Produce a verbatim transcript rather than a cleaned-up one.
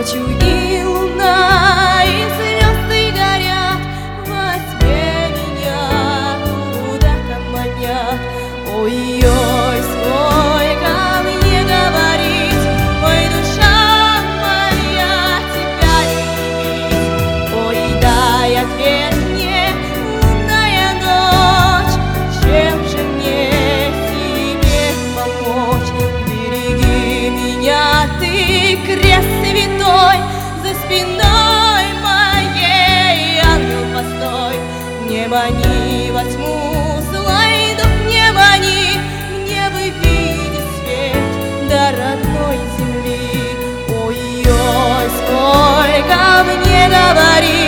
Ночью и луна, и звезды горят, во тьме меня куда-то манят. Ой-ой, сколько мне говорить, ой, душа моя, тебя любить. Ой, дай ответ мне, лунная ночь, чем же мне тебе помочь? Береги меня, ты, крест святой, за спиной моей ангел постой. Не мани во тьму, злой дух, не мани, мне бы видеть свет до родной земли. Ой-ой, сколько мне говорить,